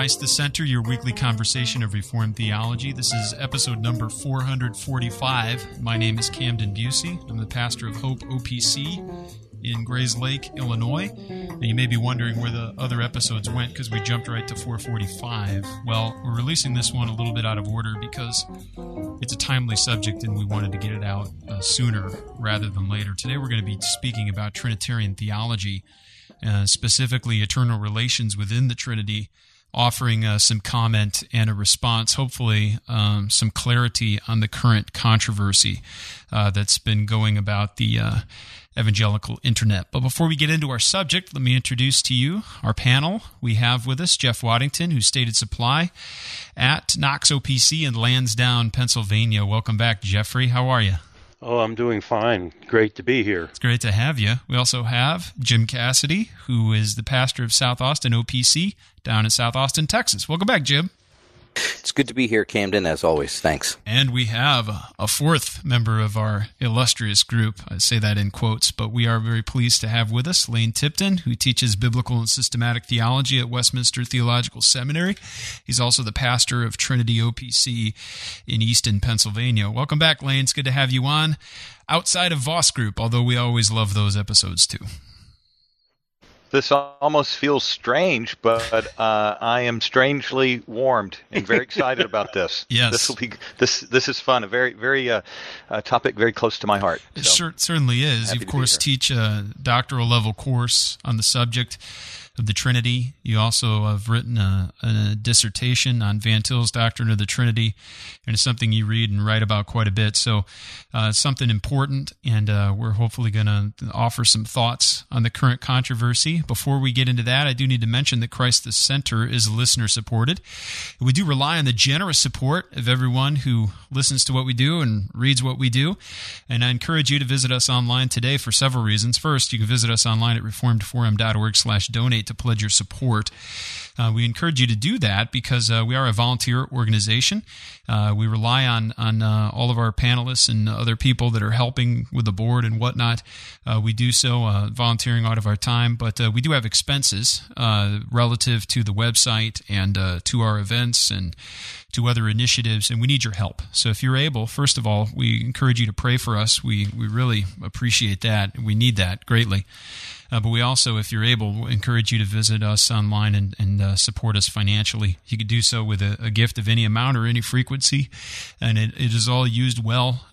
Christ the Center, your weekly conversation of Reformed theology. This is episode number 445. My name is Camden Busey. I'm the pastor of Hope OPC in Grays Lake, Illinois. And you may be wondering where the other episodes went because we jumped right to 445. Well, we're releasing this one a little bit out of order because it's a timely subject and we wanted to get it out sooner rather than later. Today we're going to be speaking about Trinitarian theology, specifically eternal relations within the Trinity, offering some comment and a response, hopefully some clarity on the current controversy that's been going about the evangelical internet. But before we get into our subject, let me introduce to you our panel. We have with us Jeff Waddington, who's stated supply at Knox OPC in Lansdowne, Pennsylvania. Welcome back, Jeffrey. How are you? Oh, I'm doing fine. Great to be here. It's great to have you. We also have Jim Cassidy, who is the pastor of South Austin OPC down in South Austin, Texas. Welcome back, Jim. It's good to be here, Camden, as always. Thanks. And we have a fourth member of our illustrious group. I say that in quotes, but we are very pleased to have with us Lane Tipton, who teaches biblical and systematic theology at Westminster Theological Seminary. He's also the pastor of Trinity OPC in Easton, Pennsylvania. Welcome back, Lane. It's good to have you on. Outside of Voss Group, although we always love those episodes too. This almost feels strange, but I am strangely warmed and very excited about this. Yes, this will be this is fun. A very topic very close to my heart. So. It certainly is. You of course teach a doctoral level course on the subject of the Trinity. You also have written a dissertation on Van Til's Doctrine of the Trinity, and it's something you read and write about quite a bit. So it's something important, and we're hopefully going to offer some thoughts on the current controversy. Before we get into that, I do need to mention that Christ the Center is listener-supported. We do rely on the generous support of everyone who listens to what we do and reads what we do, and I encourage you to visit us online today for several reasons. First, you can visit us online at reformedforum.org/donate to pledge your support. We encourage you to do that because we are a volunteer organization. We rely on all of our panelists and other people that are helping with the board and whatnot. We do so volunteering out of our time, but we do have expenses relative to the website and to our events and to other initiatives, and we need your help. So if you're able, first of all, we encourage you to pray for us. We really appreciate that. We need that greatly. But we also, if you're able, encourage you to visit us online and support us financially. You could do so with a gift of any amount or any frequency, and it is all used well.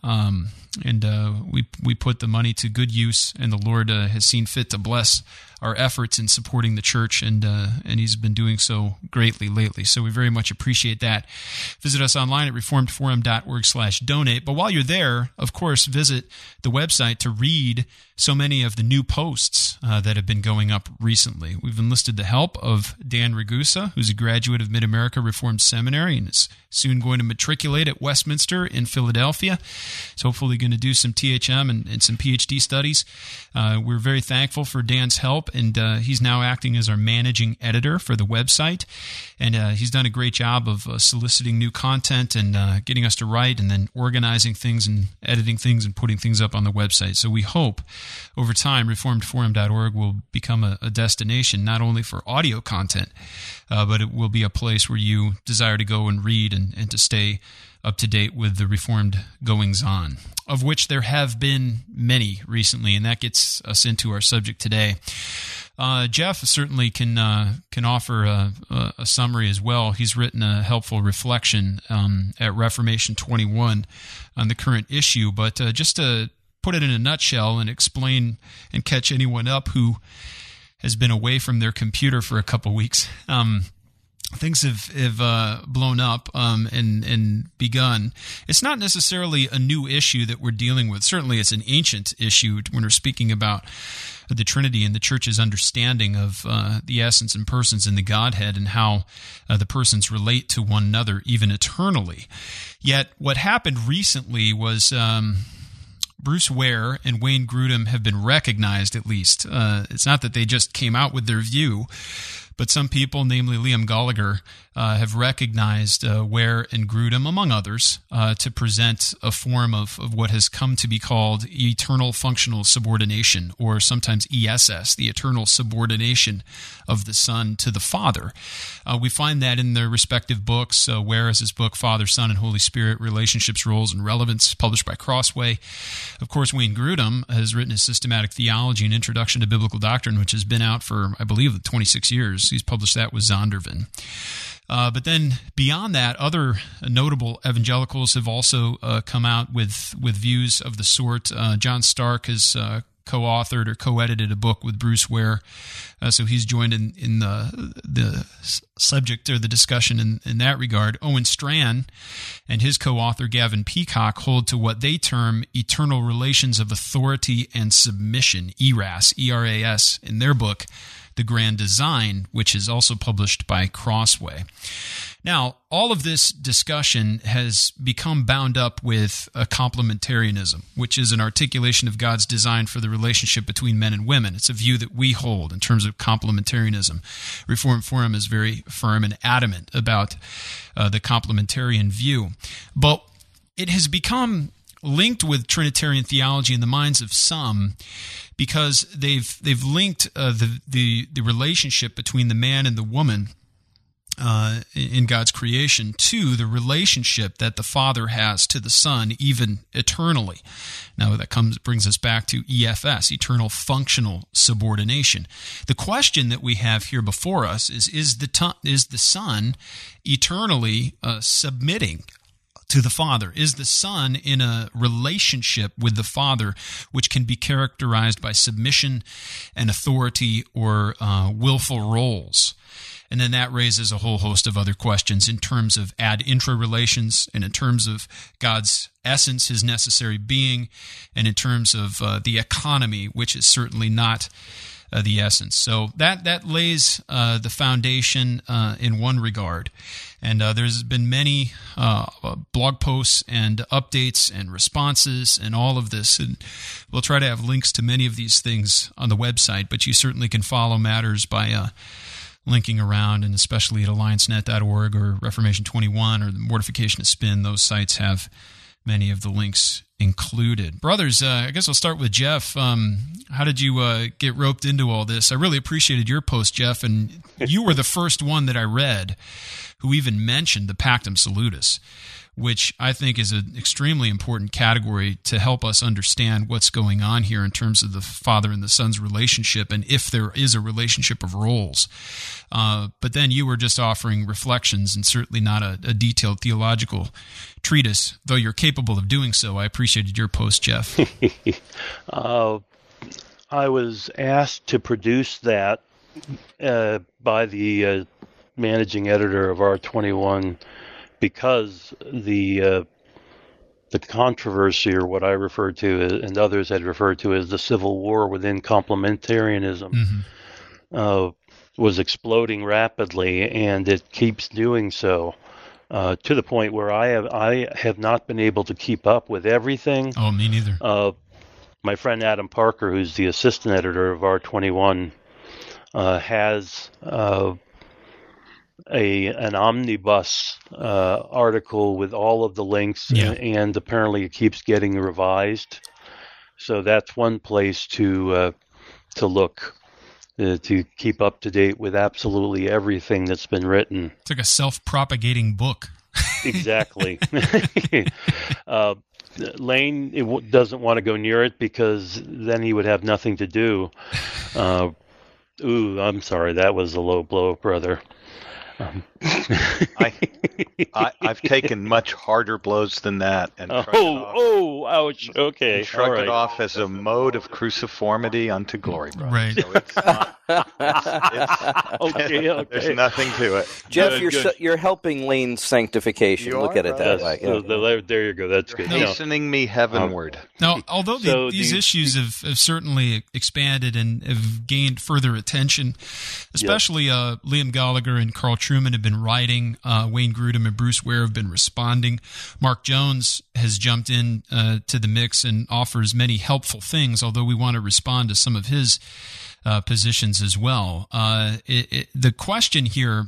We put the money to good use, and the Lord has seen fit to bless our efforts in supporting the church, and He's been doing so greatly lately. So we very much appreciate that. Visit us online at reformedforum.org/donate. But while you're there, of course, visit the website to read so many of the new posts that have been going up recently. We've enlisted the help of Dan Ragusa, who's a graduate of Mid-America Reformed Seminary and is soon going to matriculate at Westminster in Philadelphia. He's hopefully going to do some THM and some PhD studies. We're very thankful for Dan's help, and he's now acting as our managing editor for the website. And he's done a great job of soliciting new content and getting us to write and then organizing things and editing things and putting things up on the website. So we hope over time reformedforum.org will become a destination not only for audio content, but it will be a place where you desire to go and read and to stay up to date with the Reformed goings-on, of which there have been many recently, and that gets us into our subject today. Jeff certainly can offer a summary as well. He's written a helpful reflection at Reformation 21 on the current issue, but just to put it in a nutshell and explain and catch anyone up who has been away from their computer for a couple weeks, things have blown up and begun. It's not necessarily a new issue that we're dealing with. Certainly it's an ancient issue when we're speaking about the Trinity and the Church's understanding of the essence and persons in the Godhead and how the persons relate to one another even eternally. Yet what happened recently was Bruce Ware and Wayne Grudem have been recognized, at least. It's not that they just came out with their view, But some people, namely Liam Gallagher, have recognized Ware and Grudem, among others, to present a form of what has come to be called eternal functional subordination, or sometimes ESS, the eternal subordination of the Son to the Father. We find that in their respective books. Ware has his book, Father, Son, and Holy Spirit, Relationships, Roles, and Relevance, published by Crossway. Of course, Wayne Grudem has written his Systematic Theology and Introduction to Biblical Doctrine, which has been out for, I believe, 26 years. He's published that with Zondervan. But then beyond that, other notable evangelicals have also come out with views of the sort. John Stark has co-authored or co-edited a book with Bruce Ware, so he's joined in the subject or the discussion in that regard. Owen Strachan and his co-author Gavin Peacock hold to what they term eternal relations of authority and submission, ERAS, E-R-A-S, in their book, The Grand Design, which is also published by Crossway. Now, all of this discussion has become bound up with a complementarianism, which is an articulation of God's design for the relationship between men and women. It's a view that we hold in terms of complementarianism. Reformed Forum is very firm and adamant about the complementarian view. But it has become linked with Trinitarian theology in the minds of some, because they've linked the relationship between the man and the woman in God's creation to the relationship that the Father has to the Son, even eternally. Now that brings us back to EFS, eternal functional subordination. The question that we have here before us is the Son eternally submitting to the Father? Is the Son in a relationship with the Father which can be characterized by submission and authority or willful roles? And then that raises a whole host of other questions in terms of ad intra relations, and in terms of God's essence, his necessary being, and in terms of the economy, which is certainly not the essence. So that lays the foundation in one regard. And there's been many blog posts and updates and responses and all of this. And we'll try to have links to many of these things on the website, but you certainly can follow matters by linking around, and especially at alliancenet.org or Reformation 21 or the Mortification of Spin. Those sites have many of the links included. Brothers, I guess I'll start with Jeff. How did you get roped into all this? I really appreciated your post, Jeff, and you were the first one that I read who even mentioned the Pactum Salutis, which I think is an extremely important category to help us understand what's going on here in terms of the Father and the Son's relationship, and if there is a relationship of roles. But then you were just offering reflections, and certainly not a detailed theological treatise, though you're capable of doing so. I appreciated your post, Jeff. I was asked to produce that by the managing editor of R21 because the controversy, or what I referred to and others had referred to as the civil war within complementarianism, was exploding rapidly, and it keeps doing so to the point where I have not been able to keep up with everything. Oh, me neither. My friend Adam Parker, who's the assistant editor of R21, has an omnibus article with all of the links, and apparently it keeps getting revised. So that's one place to look to keep up to date with absolutely everything that's been written. It's like a self-propagating book. Exactly. Lane doesn't want to go near it because then he would have nothing to do. I'm sorry, that was a low blow, brother. I've taken much harder blows than that, and ouch! Okay, shrug it off as a mode of cruciformity unto glory, brother. Right. So it's not, okay. There's nothing to it. Jeff, you're helping Lane's sanctification. You Look are, at it that way. So there you go. That's good. Hastening me heavenward. Now, although these issues have certainly expanded and have gained further attention, especially Liam Gallagher and Carl Truman have been writing, Wayne Grudem and Bruce Ware have been responding. Mark Jones has jumped in to the mix and offers many helpful things, although we want to respond to some of his positions as well. The question here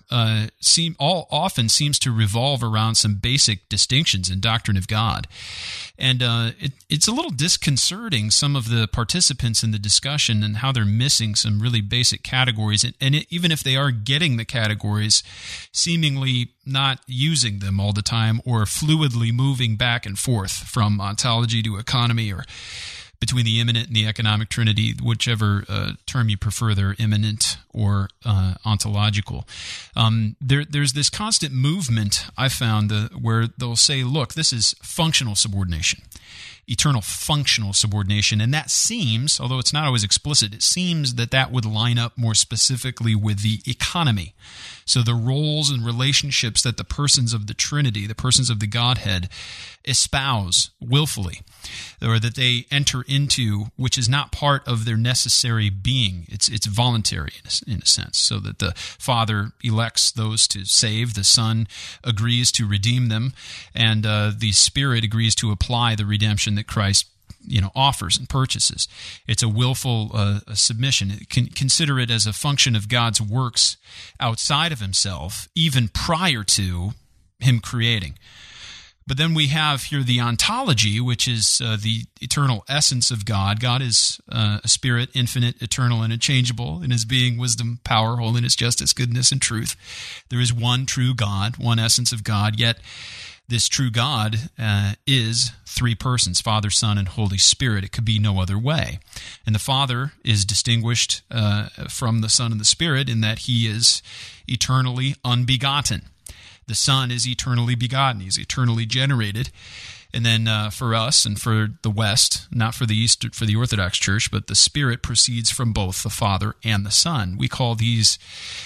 often seems to revolve around some basic distinctions in doctrine of God. And it's a little disconcerting, some of the participants in the discussion, and how they're missing some really basic categories. And even if they are getting the categories, seemingly not using them all the time, or fluidly moving back and forth from ontology to economy, or between the immanent and the economic trinity, whichever term you prefer, they're immanent or ontological. There's this constant movement, I found, where they'll say, look, this is functional subordination, eternal functional subordination. And that seems, although it's not always explicit, it seems that would line up more specifically with the economy. So the roles and relationships that the persons of the Trinity, the persons of the Godhead, espouse willfully, or that they enter into, which is not part of their necessary being. It's voluntary in a sense, so that the Father elects those to save, the Son agrees to redeem them, and the Spirit agrees to apply the redemption that Christ offers and purchases. It's a willful submission. Consider it as a function of God's works outside of himself, even prior to him creating. But then we have here the ontology, which is the eternal essence of God. God is a spirit, infinite, eternal, and unchangeable in his being, wisdom, power, holiness, justice, goodness, and truth. There is one true God, one essence of God, yet this true God is three persons, Father, Son, and Holy Spirit. It could be no other way. And the Father is distinguished from the Son and the Spirit in that he is eternally unbegotten. The Son is eternally begotten. He's eternally generated. And then for us and for the West, not for the East, for the Orthodox Church, but the Spirit proceeds from both the Father and the Son. We call these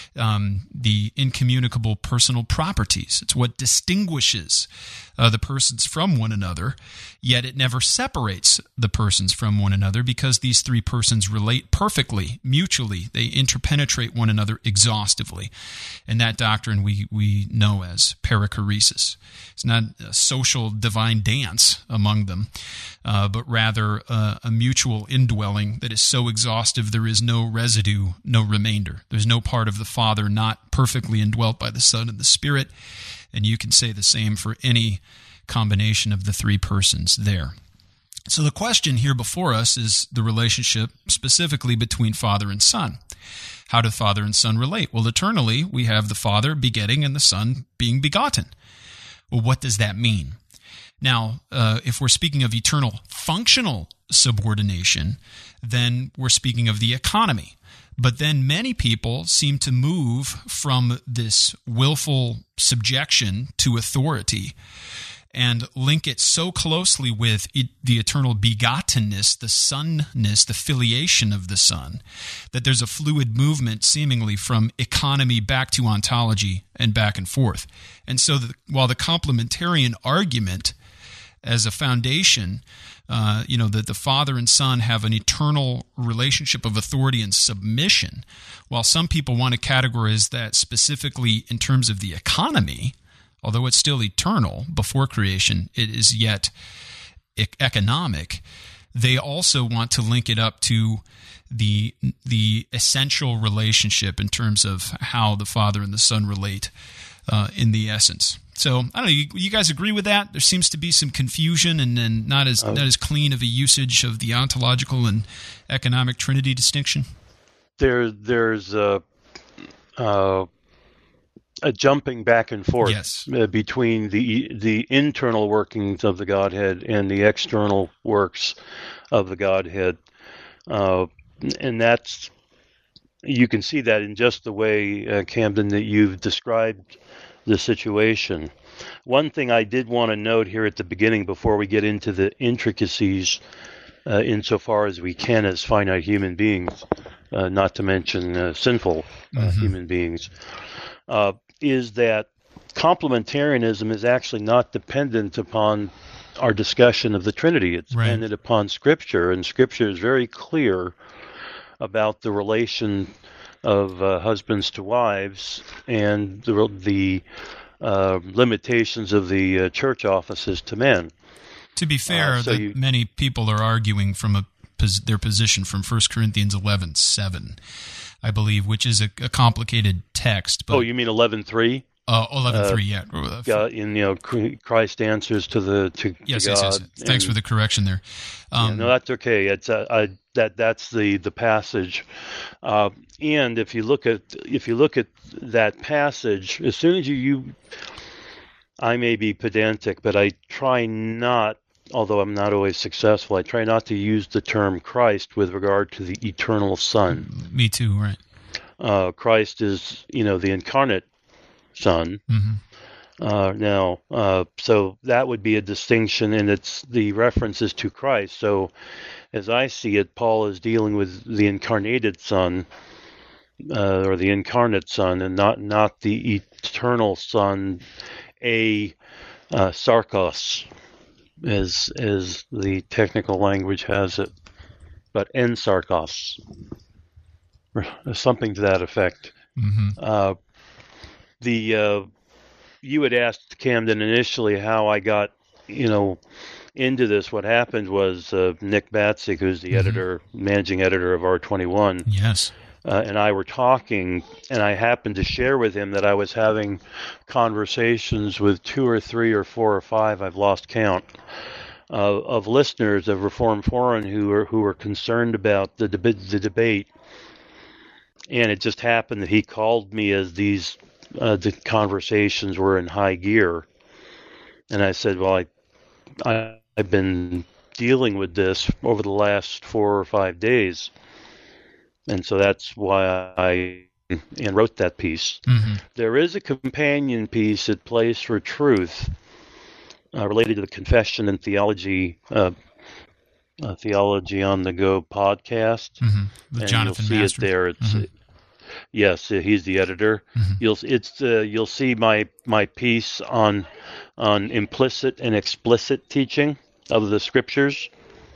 the incommunicable personal properties. It's what distinguishes the persons from one another, yet it never separates the persons from one another, because these three persons relate perfectly, mutually. They interpenetrate one another exhaustively. And that doctrine we know as perichoresis. It's not a social divine dance among them, but rather a mutual indwelling that is so exhaustive there is no residue, no remainder. There's no part of the Father not perfectly indwelt by the Son and the Spirit, and you can say the same for any combination of the three persons there. So the question here before us is the relationship specifically between Father and Son. How do Father and Son relate? Well, eternally, we have the Father begetting and the Son being begotten. Well, what does that mean? Now, if we're speaking of eternal functional subordination, then we're speaking of the economy. But then many people seem to move from this willful subjection to authority and link it so closely with the eternal begottenness, the sonness, the filiation of the Son, that there's a fluid movement seemingly from economy back to ontology and back and forth. And so while the complementarian argument as a foundation, that the Father and Son have an eternal relationship of authority and submission, while some people want to categorize that specifically in terms of the economy, although it's still eternal before creation, it is yet economic. They also want to link it up to the essential relationship in terms of how the Father and the Son relate in the essence. So I don't know. You guys agree with that? There seems to be some confusion, and then not as clean of a usage of the ontological and economic trinity distinction. There's a jumping back and forth, yes, between the internal workings of the Godhead and the external works of the Godhead, and that's, you can see that in just the way, Camden, that you've described the situation. One thing I did want to note here at the beginning, before we get into the intricacies, insofar as we can as finite human beings, not to mention sinful human beings, is that complementarianism is actually not dependent upon our discussion of the Trinity. It's dependent upon Scripture, and Scripture is very clear about the relation of husbands to wives and the limitations of the church offices to men. To be fair, many people are arguing from a their position from 1 Corinthians 11:7, I believe, which is a complicated text. But, you mean 11:3? 11:3, yeah. Christ answers to yes, God. Yes. Thanks for the correction there. No, that's okay. It's that's the passage, and if you look at that passage, as soon as I may be pedantic, but I try not, although I'm not always successful, I try not to use the term Christ with regard to the eternal Son. Me too, right? Christ is, the incarnate Son. Mm-hmm. So that would be a distinction, and it's the references to Christ. So, as I see it, Paul is dealing with the incarnated Son, or the incarnate Son, and not the eternal Son, sarkos, as the technical language has it, but en sarkos, something to that effect. Mm-hmm. You had asked Camden initially how I got, into this. What happened was Nick Batzig, who's the managing editor of R21, yes, and I were talking, and I happened to share with him that I was having conversations with 2 or 3 or 4 or 5, I've lost count, of listeners of Reform Forum who were concerned about the debate, and it just happened that he called me as these the conversations were in high gear, and I said, well, I've been dealing with this over the last 4 or 5 days, and so that's why I wrote that piece. Mm-hmm. There is a companion piece at Place for Truth related to the Confession and Theology Theology on the Go podcast, with and Jonathan you'll see Masters. it there. It's yes, he's the editor. You'll see my piece on implicit and explicit teaching of the Scriptures,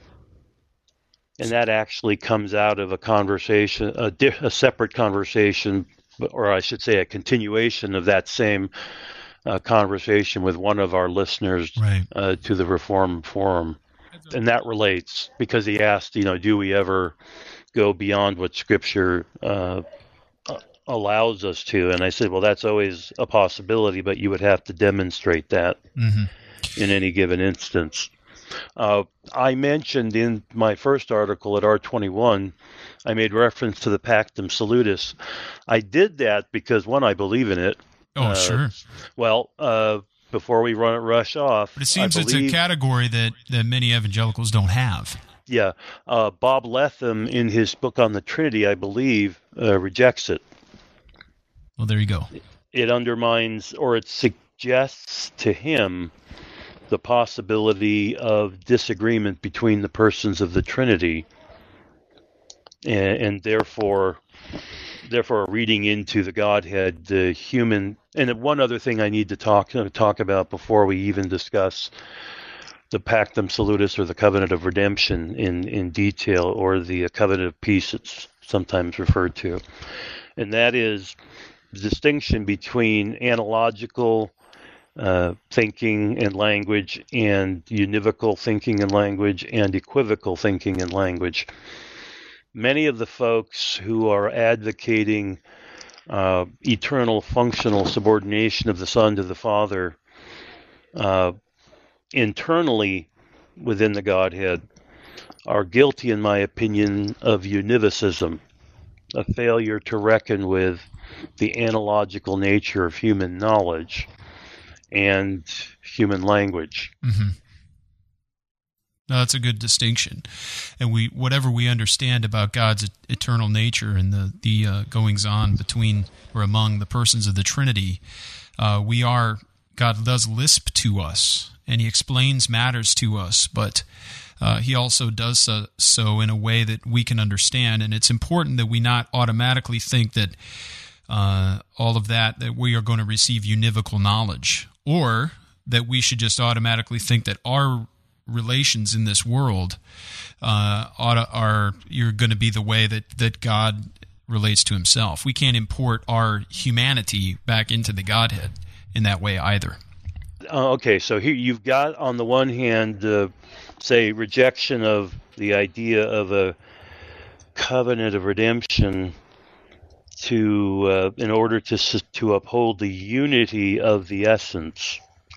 and that actually comes out of a conversation, a separate conversation, or I should say, a continuation of that same conversation with one of our listeners to the Reform Forum, and that relates because he asked, do we ever go beyond what Scripture allows us to? And I said, well, that's always a possibility, but you would have to demonstrate that in any given instance. I mentioned in my first article at R21, I made reference to the Pactum Salutis. I did that because, one, I believe in it. Oh, sure. Well, before we rush off, but it seems it's a category that many evangelicals don't have. Yeah. Bob Letham, in his book on the Trinity, I believe, rejects it. Well, there you go. It undermines, or it suggests to him, the possibility of disagreement between the persons of the Trinity, and therefore reading into the Godhead, the human. And one other thing I need to talk about before we even discuss the Pactum Salutis, or the Covenant of Redemption in detail, or the Covenant of Peace it's sometimes referred to, and that is the distinction between analogical thinking and language, and univocal thinking and language, and equivocal thinking and language. Many of the folks who are advocating eternal functional subordination of the Son to the Father internally within the Godhead are guilty, in my opinion, of univocism, a failure to reckon with the analogical nature of human knowledge and human language. No, that's a good distinction. And whatever we understand about God's eternal nature and the goings on between or among the persons of the Trinity, God does lisp to us, and He explains matters to us, but He also does so in a way that we can understand. And it's important that we not automatically think that all of that we are going to receive univocal knowledge, or that we should just automatically think that our relations in this world you're going to be the way that God relates to Himself. We can't import our humanity back into the Godhead in that way either. Okay, so here you've got, on the one hand, say, rejection of the idea of a covenant of redemption in order to uphold the unity of the essence.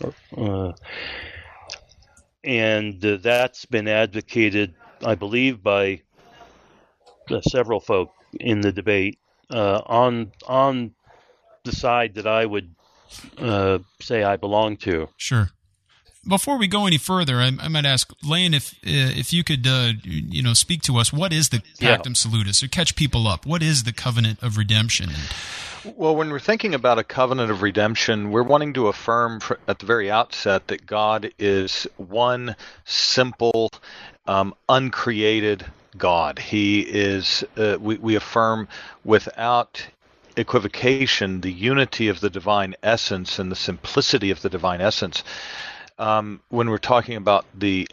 And that's been advocated, I believe, by several folk in the debate on the side that I would say I belong to. Sure. Before we go any further, I might ask Lane if you could speak to us. What is the Pactum Salutis, or catch people up? What is the covenant of redemption? Well, when we're thinking about a covenant of redemption, we're wanting to affirm at the very outset that God is one simple, uncreated God. He is. We affirm without equivocation the unity of the divine essence and the simplicity of the divine essence. When we're talking about the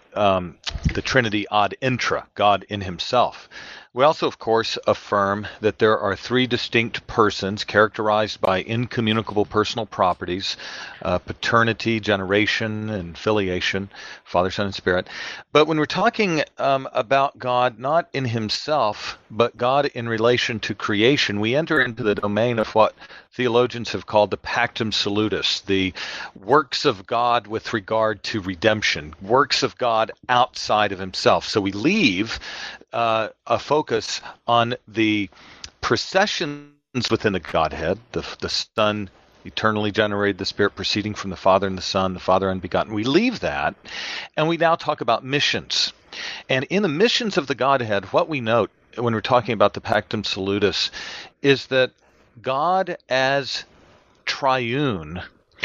Trinity ad intra, God in himself. We also, of course, affirm that there are three distinct persons characterized by incommunicable personal properties, paternity, generation, and filiation, Father, Son, and Spirit. But when we're talking about God not in himself, but God in relation to creation, we enter into the domain of what theologians have called the Pactum Salutis, the works of God with regard to redemption, works of God outside of himself. So we leave a focus on the processions within the Godhead, the Son eternally generated, the Spirit proceeding from the Father and the Son, the Father unbegotten. We leave that, and we now talk about missions. And in the missions of the Godhead, what we note when we're talking about the Pactum Salutis is that God as triune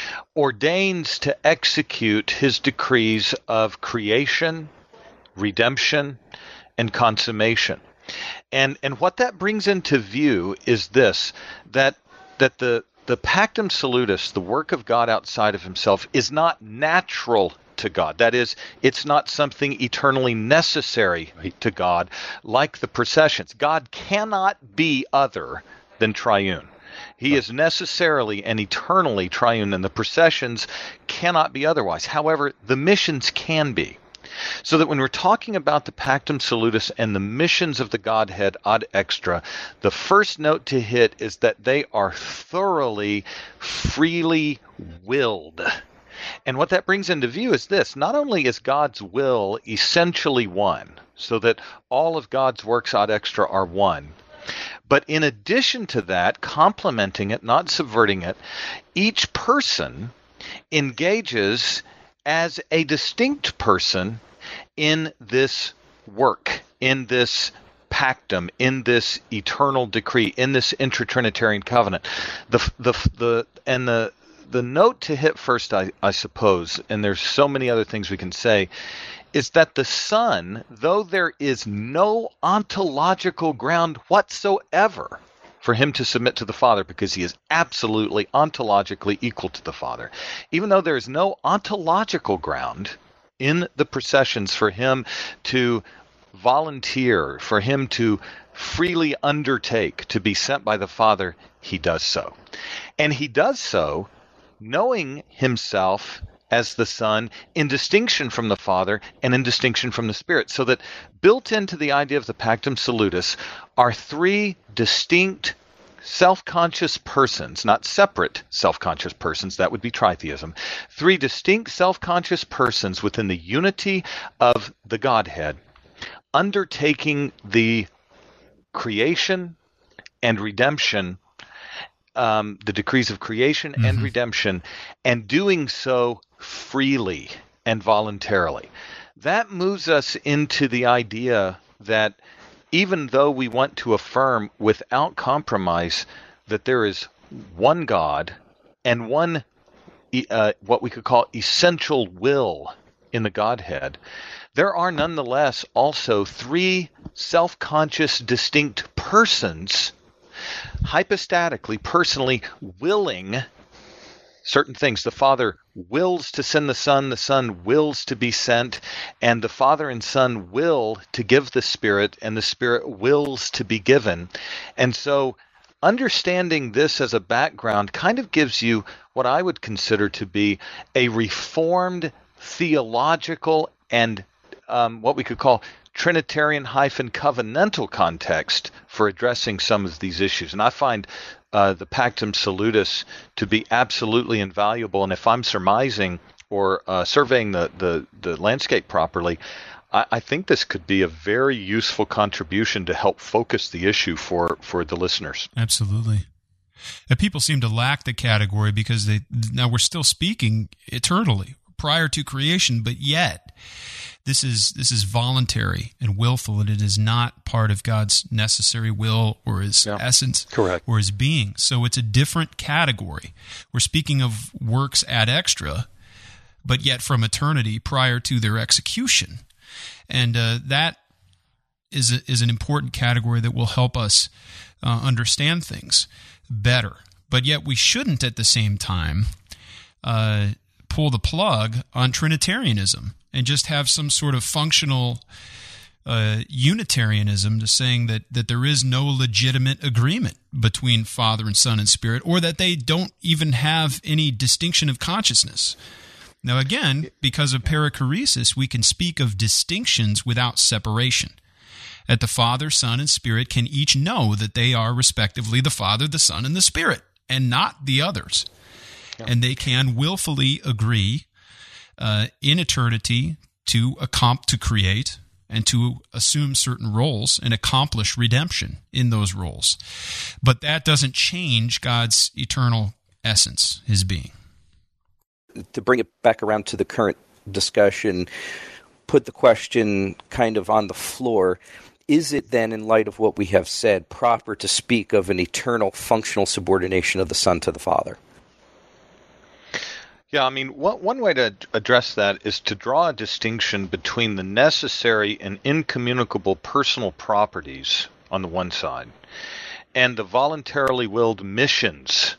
ordains to execute his decrees of creation, redemption, and consummation. And what that brings into view is this, that the Pactum Salutis, the work of God outside of himself, is not natural to God. That is, it's not something eternally necessary to God, like the processions. God cannot be other than triune. He is necessarily and eternally triune, and the processions cannot be otherwise. However, the missions can be. So that when we're talking about the Pactum Salutis and the missions of the Godhead ad extra, the first note to hit is that they are thoroughly, freely willed. And what that brings into view is this: not only is God's will essentially one, so that all of God's works ad extra are one, but in addition to that, complementing it, not subverting it, each person engages as a distinct person in this work, in this pactum, in this eternal decree, in this intratrinitarian covenant. The note to hit first, I suppose, and there's so many other things we can say, is that the Son, though there is no ontological ground whatsoever for him to submit to the Father, because he is absolutely ontologically equal to the Father, even though there is no ontological ground in the processions for him to volunteer, for him to freely undertake to be sent by the Father, he does so. And he does so knowing himself as the Son in distinction from the Father and in distinction from the Spirit. So that built into the idea of the Pactum Salutis are three distinct self-conscious persons, not separate self-conscious persons, that would be tritheism. Three distinct self-conscious persons within the unity of the Godhead, undertaking the creation and redemption, the decrees of creation and redemption, and doing so freely and voluntarily. That moves us into the idea that even though we want to affirm without compromise that there is one God and one what we could call essential will in the Godhead, there are nonetheless also three self-conscious distinct persons hypostatically, personally willing certain things. The Father wills to send the Son wills to be sent, and the Father and Son will to give the Spirit, and the Spirit wills to be given. And so understanding this as a background kind of gives you what I would consider to be a reformed theological and what we could call Trinitarian-covenantal context for addressing some of these issues. And I find the Pactum Salutis to be absolutely invaluable. And if I'm surmising or surveying the landscape properly, I think this could be a very useful contribution to help focus the issue for the listeners. Absolutely. And people seem to lack the category because now we're still speaking eternally prior to creation, but yet this is voluntary and willful, and it is not part of God's necessary will or his essence. Correct. Or his being. So it's a different category. We're speaking of works ad extra, but yet from eternity prior to their execution. And that is an important category that will help us understand things better. But yet we shouldn't at the same time pull the plug on Trinitarianism and just have some sort of functional Unitarianism to saying that there is no legitimate agreement between Father and Son and Spirit, or that they don't even have any distinction of consciousness. Now again, because of perichoresis, we can speak of distinctions without separation. That the Father, Son, and Spirit can each know that they are respectively the Father, the Son, and the Spirit, and not the others. Yeah. And they can willfully agree in eternity to create and to assume certain roles and accomplish redemption in those roles. But that doesn't change God's eternal essence, his being. To bring it back around to the current discussion, put the question kind of on the floor. Is it then, in light of what we have said, proper to speak of an eternal functional subordination of the Son to the Father? Yeah, I mean, one way to address that is to draw a distinction between the necessary and incommunicable personal properties on the one side and the voluntarily willed missions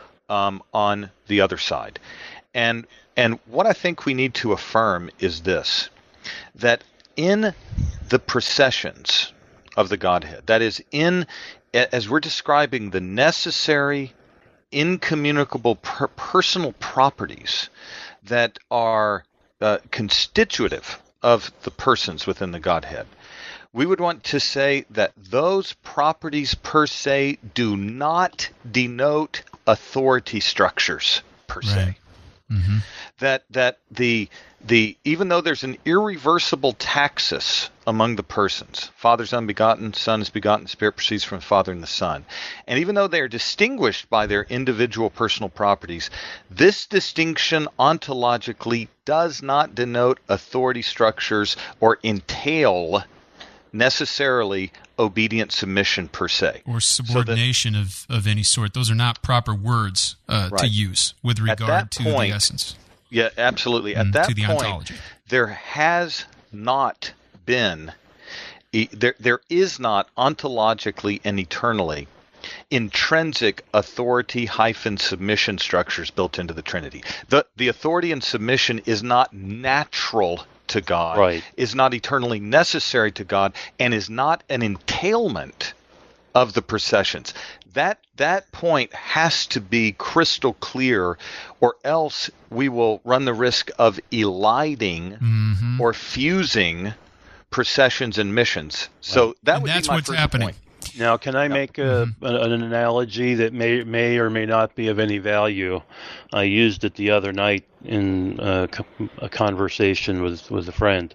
on the other side. And what I think we need to affirm is this, that in the processions of the Godhead, that is, as we're describing the necessary, incommunicable personal properties that are constitutive of the persons within the Godhead, we would want to say that those properties per se do not denote authority structures per se. Right. Mm-hmm. That the even though there's an irreversible taxis among the persons, Father's unbegotten, Son is begotten, Spirit proceeds from the Father and the Son, and even though they are distinguished by their individual personal properties, this distinction ontologically does not denote authority structures or entail necessarily obedient submission per se. Or subordination of any sort. Those are not proper words to use with regard to the essence. Yeah, absolutely. At that to the point, ontology. There has not been, there is not ontologically and eternally intrinsic authority-submission structures built into the Trinity. The authority and submission is not natural to God, right, is not eternally necessary to God, and is not an entailment of the processions. That point has to be crystal clear, or else we will run the risk of eliding or fusing processions and missions. So right. that would that's be my what's first happening. point. Now, can I make an analogy that may or may not be of any value? I used it the other night in a conversation with a friend.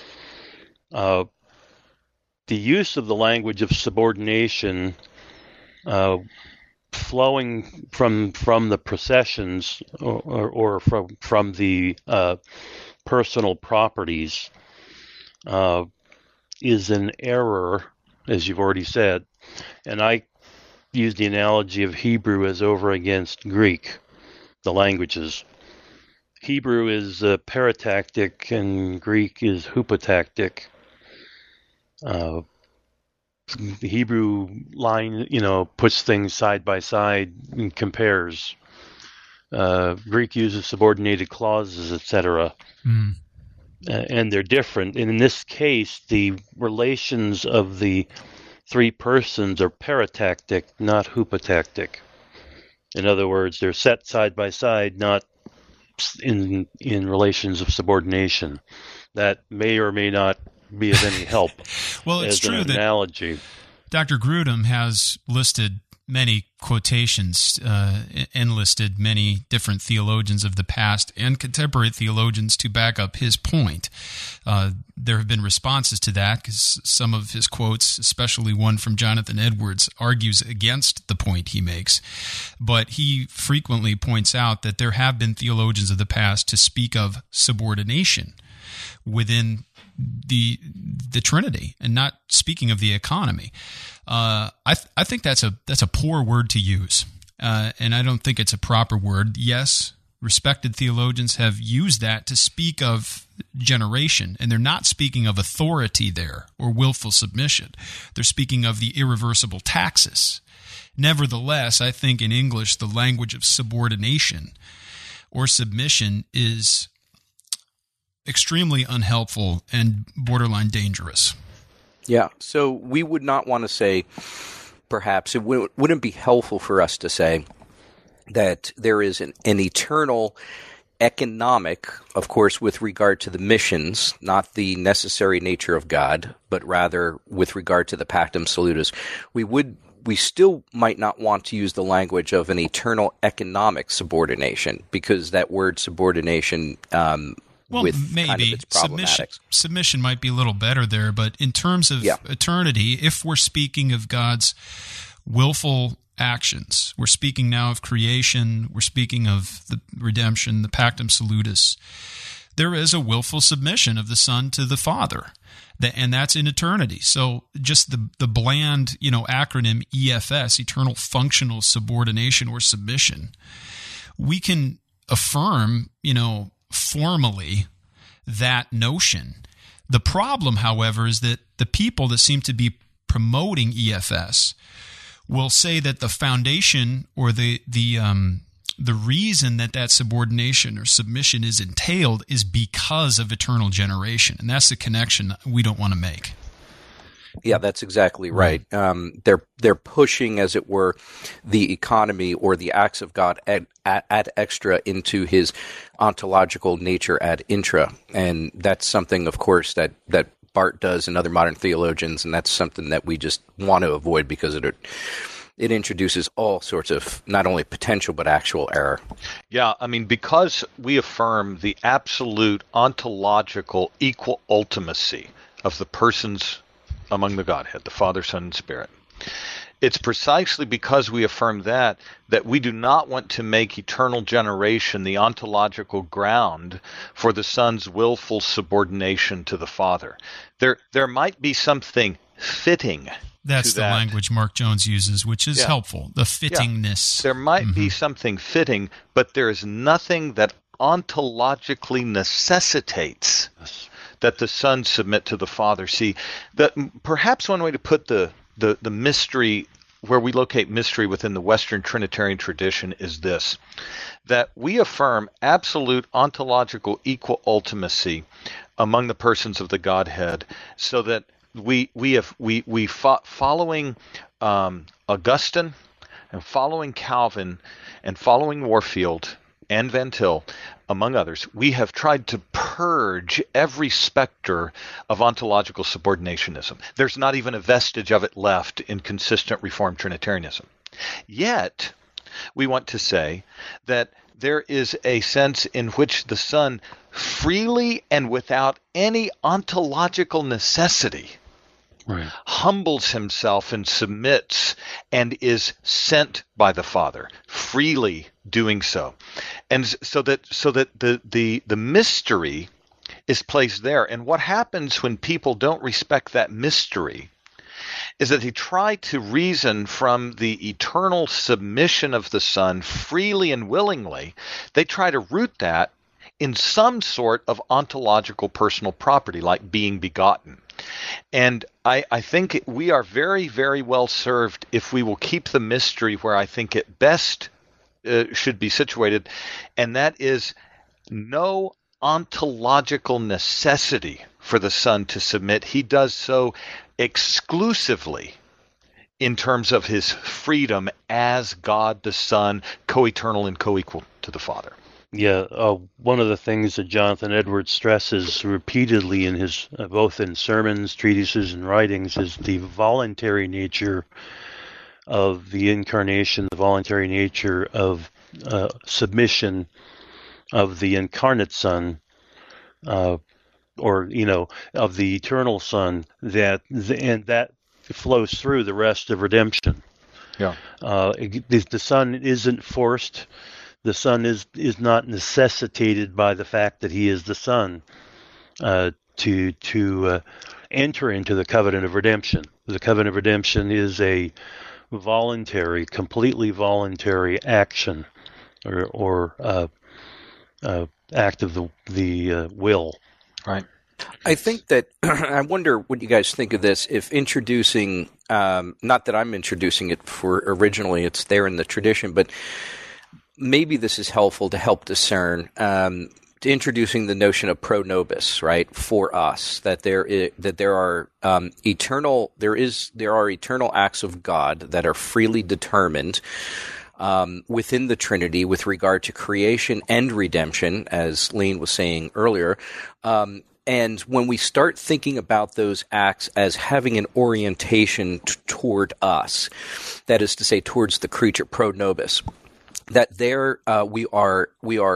The use of the language of subordination flowing from the processions or from the personal properties is an error, as you've already said. And I use the analogy of Hebrew as over against Greek, the languages. Hebrew is paratactic and Greek is hypotactic. The Hebrew line, puts things side by side and compares. Greek uses subordinated clauses, etc. And they're different. And in this case, the relations of the three persons are paratactic, not hypotactic. In other words, they're set side by side, not in relations of subordination. that may or may not be of any help. Well, it's as true an that analogy. Dr. Grudem has listed many quotations and listed many different theologians of the past and contemporary theologians to back up his point. There have been responses to that because some of his quotes, especially one from Jonathan Edwards, argues against the point he makes. But he frequently points out that there have been theologians of the past to speak of subordination within the Trinity, and not speaking of the economy. I think that's a poor word to use, and I don't think it's a proper word. Yes, respected theologians have used that to speak of generation, and they're not speaking of authority there or willful submission. They're speaking of the irreversible taxis. Nevertheless, I think in English the language of subordination or submission is extremely unhelpful and borderline dangerous. Yeah, so we would not want to say, perhaps, it wouldn't be helpful for us to say that there is an eternal economic, of course, with regard to the missions, not the necessary nature of God, but rather with regard to the Pactum Salutis. We still might not want to use the language of an eternal economic subordination, because that word subordination with maybe kind of its problematics. Submission might be a little better there, but in terms of eternity, if we're speaking of God's willful actions, we're speaking now of creation, we're speaking of the redemption, the Pactum Salutis, there is a willful submission of the Son to the Father, and that's in eternity. So just the bland, acronym EFS, eternal functional subordination or submission, we can affirm, formally that notion. The problem, however, is that the people that seem to be promoting EFS will say that the foundation or the reason that subordination or submission is entailed is because of eternal generation, and that's the connection we don't want to make. Yeah, that's exactly right. They're pushing, as it were, the economy or the acts of God ad extra into his ontological nature ad intra, and that's something, of course, that Barth does and other modern theologians, and that's something that we just want to avoid because it introduces all sorts of not only potential but actual error. Yeah, because we affirm the absolute ontological equal ultimacy of the persons among the Godhead, the Father, Son, and Spirit. It's precisely because we affirm that we do not want to make eternal generation the ontological ground for the Son's willful subordination to the Father. There might be something fitting. That's the language Mark Jones uses, which is helpful, the fittingness. Yeah. There might be something fitting, but there is nothing that ontologically necessitates that the Son submit to the Father. See, perhaps one way to put the mystery, where we locate mystery within the Western Trinitarian tradition, is this: that we affirm absolute ontological equal ultimacy among the persons of the Godhead, so that following Augustine and following Calvin and following Warfield and Van Til, among others, we have tried to purge every specter of ontological subordinationism. There's not even a vestige of it left in consistent Reformed Trinitarianism. Yet, we want to say that there is a sense in which the Son freely and without any ontological necessity humbles himself and submits and is sent by the Father, freely doing so. And so that the mystery is placed there. And what happens when people don't respect that mystery is that they try to reason from the eternal submission of the Son freely and willingly. They try to root that in some sort of ontological personal property, like being begotten. And I think we are very, very well served if we will keep the mystery where I think it best should be situated, and that is no ontological necessity for the Son to submit. He does so exclusively in terms of his freedom as God the Son, co-eternal and co-equal to the Father. Yeah, one of the things that Jonathan Edwards stresses repeatedly in his both in sermons, treatises, and writings is the voluntary nature of the incarnation, the voluntary nature of submission of the incarnate Son, of the eternal Son, and that flows through the rest of redemption. Yeah, the Son isn't forced. The Son is not necessitated by the fact that he is the Son to enter into the covenant of redemption. The covenant of redemption is a voluntary, completely voluntary action or act of the will. right. I think that I wonder what you guys think of this. If introducing, not that I'm introducing it for originally, it's there in the tradition, but maybe this is helpful to help discern. To introducing the notion of pro nobis, right, for us, that there are eternal acts of God that are freely determined within the Trinity with regard to creation and redemption, as Lane was saying earlier. And when we start thinking about those acts as having an orientation toward us, that is to say, towards the creature, pro nobis, that there we are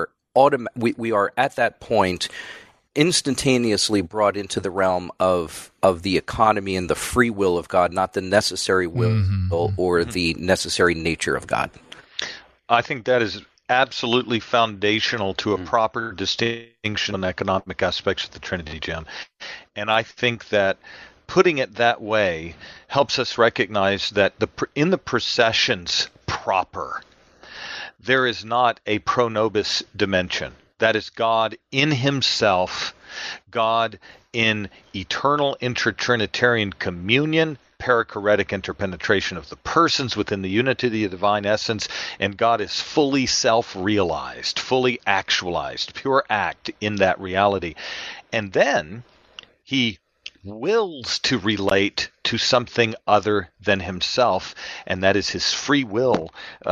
at that point instantaneously brought into the realm of the economy and the free will of God, not the necessary will or the necessary nature of God. I think that is absolutely foundational to a proper distinction on economic aspects of the Trinity, Jim. And I think that putting it that way helps us recognize that in the processions proper, there is not a pro nobis dimension. That is God in himself, God in eternal intratrinitarian communion, perichoretic interpenetration of the persons within the unity of the divine essence, and God is fully self-realized, fully actualized, pure act in that reality. And then he wills to relate to something other than himself, and that is his free will,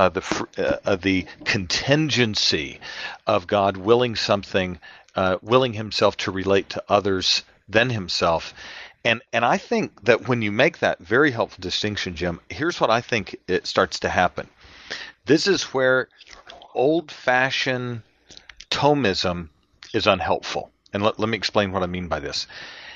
the contingency of God willing himself to relate to others than himself. And I think that when you make that very helpful distinction, Jim, here's what I think it starts to happen. This is where old-fashioned Thomism is unhelpful. And let me explain what I mean by this.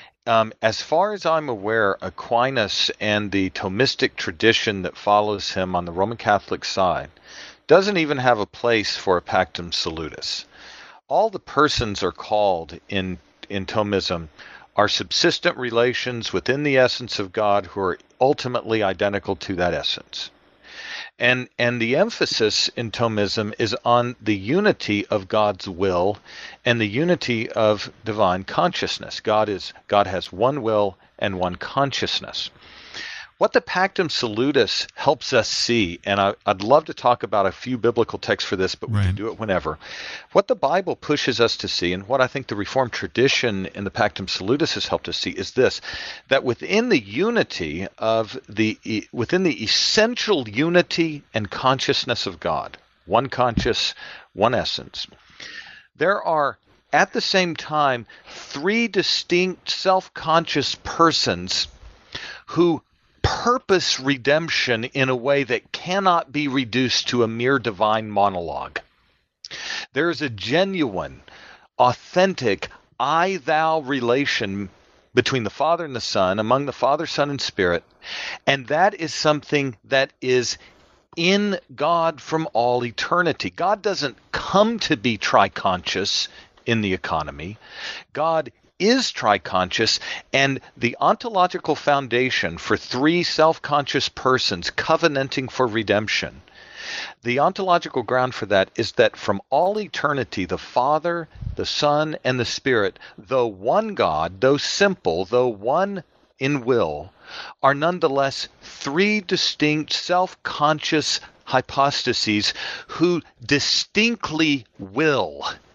As far as I'm aware, Aquinas and the Thomistic tradition that follows him on the Roman Catholic side doesn't even have a place for a pactum salutis. All the persons are called in Thomism are subsistent relations within the essence of God who are ultimately identical to that essence. And the emphasis in Thomism is on the unity of God's will and the unity of divine consciousness. God has one will and one consciousness. What the Pactum Salutis helps us see, and I'd love to talk about a few biblical texts for this, but we can do it whenever. What the Bible pushes us to see, and what I think the Reformed tradition in the Pactum Salutis has helped us see, is this: that within the unity of within the essential unity and consciousness of God, one conscious, one essence, there are at the same time three distinct self-conscious persons who purpose redemption in a way that cannot be reduced to a mere divine monologue. There is a genuine, authentic I-thou relation between the Father and the Son, among the Father, Son, and Spirit, and that is something that is in God from all eternity. God doesn't come to be triconscious in the economy. God is triconscious, and the ontological foundation for three self-conscious persons covenanting for redemption, the ontological ground for that is that from all eternity, the Father, the Son, and the Spirit, though one God, though simple, though one in will, are nonetheless three distinct self-conscious hypostases who distinctly will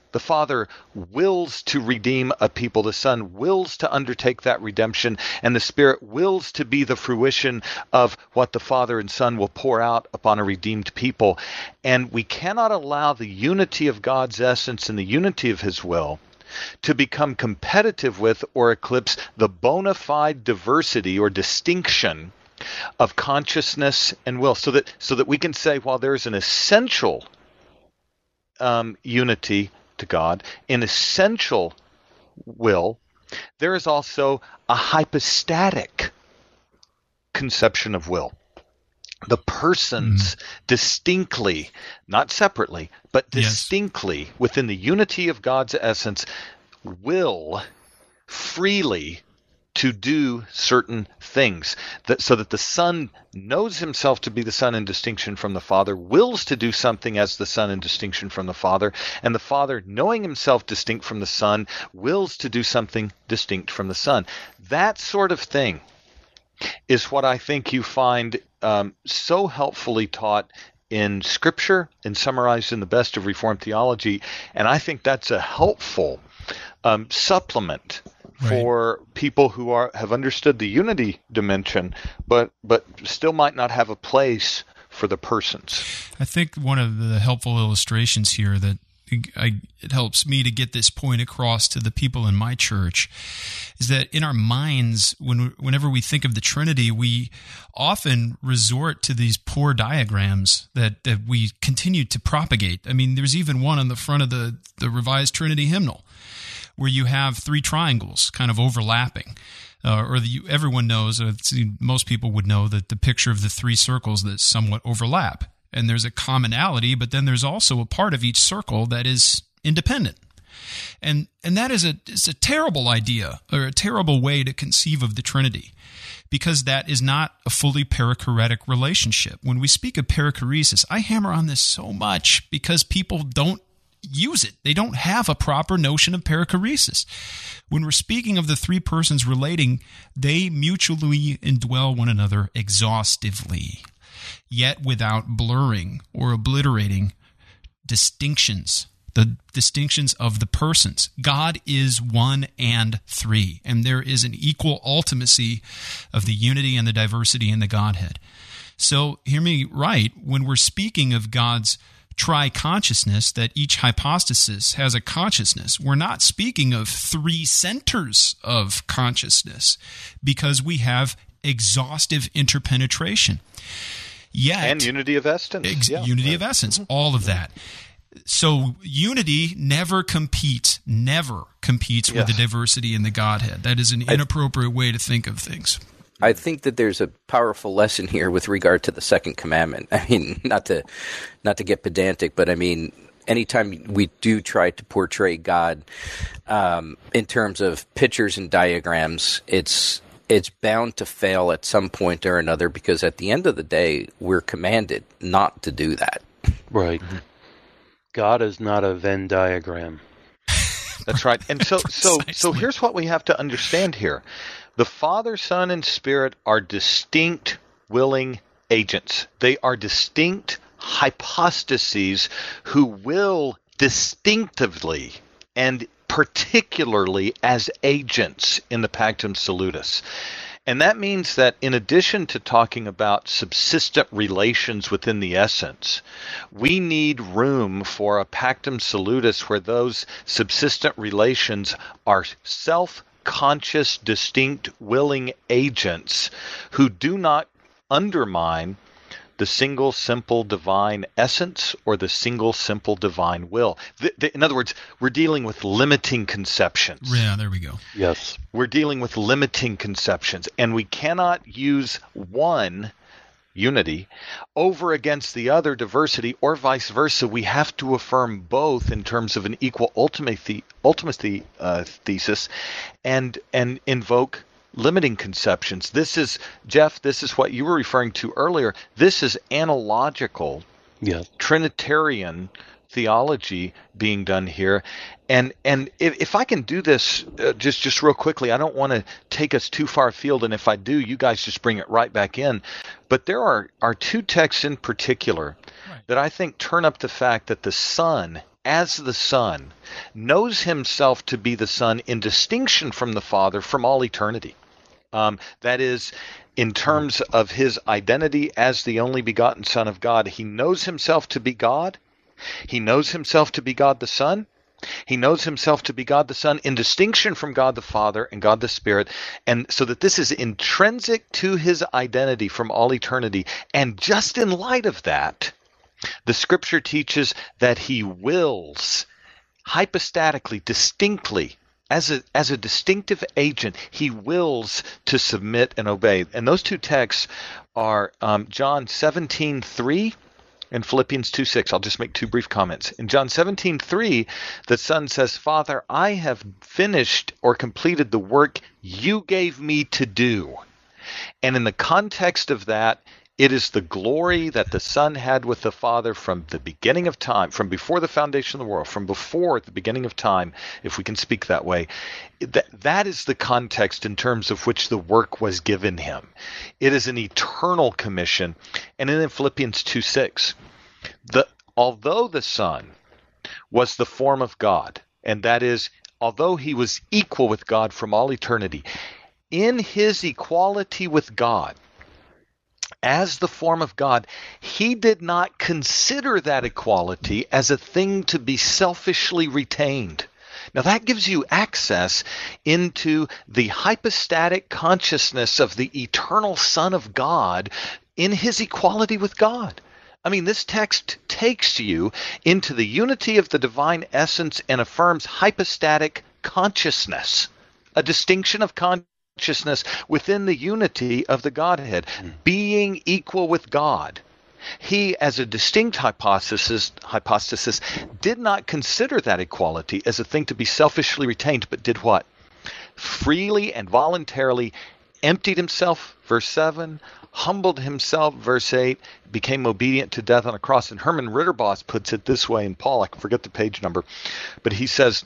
The Father wills to redeem a people. The Son wills to undertake that redemption. And the Spirit wills to be the fruition of what the Father and Son will pour out upon a redeemed people. And we cannot allow the unity of God's essence and the unity of His will to become competitive with or eclipse the bona fide diversity or distinction of consciousness and will, so that we can say, while there is an essential unity to God, an essential will, there is also a hypostatic conception of will. The persons distinctly, not separately, but distinctly within the unity of God's essence, will freely to do certain things, so that the Son knows himself to be the Son in distinction from the Father, wills to do something as the Son in distinction from the Father, and the Father, knowing himself distinct from the Son, wills to do something distinct from the Son. That sort of thing is what I think you find so helpfully taught in Scripture and summarized in the Best of Reformed Theology, and I think that's a helpful supplement for people who have understood the unity dimension, but still might not have a place for the persons. I think one of the helpful illustrations here that it helps me to get this point across to the people in my church is that in our minds, whenever we think of the Trinity, we often resort to these poor diagrams that we continue to propagate. I mean, there's even one on the front of the Revised Trinity hymnal where you have three triangles kind of overlapping. Everyone knows, most people would know, that the picture of the three circles that somewhat overlap. And there's a commonality, but then there's also a part of each circle that is independent. And that is a terrible idea, or a terrible way to conceive of the Trinity, because that is not a fully perichoretic relationship. When we speak of perichoresis, I hammer on this so much because people don't use it. They don't have a proper notion of perichoresis. When we're speaking of the three persons relating, they mutually indwell one another exhaustively, yet without blurring or obliterating distinctions, the distinctions of the persons. God is one and three, and there is an equal ultimacy of the unity and the diversity in the Godhead. So hear me right, when we're speaking of God's tri-consciousness, that each hypostasis has a consciousness, we're not speaking of three centers of consciousness, because we have exhaustive interpenetration. Yet, and unity of essence. Unity of essence, all of that. So unity never competes with the diversity in the Godhead. That is an inappropriate way to think of things. I think that there's a powerful lesson here with regard to the second commandment. I mean, not to get pedantic, but I mean, anytime we do try to portray God in terms of pictures and diagrams, it's bound to fail at some point or another, because at the end of the day, we're commanded not to do that. Right. God is not a Venn diagram. That's right. And so here's what we have to understand here. The Father, Son, and Spirit are distinct willing agents. They are distinct hypostases who will distinctively and particularly as agents in the Pactum Salutis. And that means that in addition to talking about subsistent relations within the essence, we need room for a Pactum Salutis where those subsistent relations are self-conscious, distinct, willing agents who do not undermine the single, simple, divine essence or the single, simple, divine will. In other words, we're dealing with limiting conceptions. Yeah, there we go. Yes. We're dealing with limiting conceptions, and we cannot use one unity over against the other diversity, or vice versa. We have to affirm both in terms of an equal ultimacy thesis and invoke limiting conceptions. This is, Jeff, this is what you were referring to earlier. This is analogical Trinitarian theology being done here. And if I can do this just real quickly, I don't want to take us too far afield, and if I do, you guys just bring it right back in. But there are two texts in particular that I think turn up the fact that the Son as the Son, knows himself to be the Son in distinction from the Father from all eternity. That is, in terms of his identity as the only begotten Son of God, he knows himself to be God. He knows himself to be God the Son. He knows himself to be God the Son in distinction from God the Father and God the Spirit, and so that this is intrinsic to his identity from all eternity. And just in light of that, the Scripture teaches that he wills hypostatically, distinctly, as a distinctive agent, he wills to submit and obey. And those two texts are John 17:3 and Philippians 2:6. I'll just make two brief comments. In John 17:3, the Son says, "Father, I have finished or completed the work you gave me to do." And in the context of that, it is the glory that the Son had with the Father from the beginning of time, from before the foundation of the world, from before the beginning of time, if we can speak that way. That is the context in terms of which the work was given him. It is an eternal commission. And then in Philippians 2:6, although the Son was the form of God, and that is, although he was equal with God from all eternity, in his equality with God, as the form of God, he did not consider that equality as a thing to be selfishly retained. Now that gives you access into the hypostatic consciousness of the eternal Son of God in his equality with God. I mean, this text takes you into the unity of the divine essence and affirms hypostatic consciousness, a distinction of consciousness within the unity of the Godhead, being equal with God. He, as a distinct hypostasis, did not consider that equality as a thing to be selfishly retained, but did what? Freely and voluntarily emptied himself, verse 7, humbled himself, verse 8, became obedient to death on a cross. And Herman Ritterboss puts it this way in Paul, I forget the page number, but he says,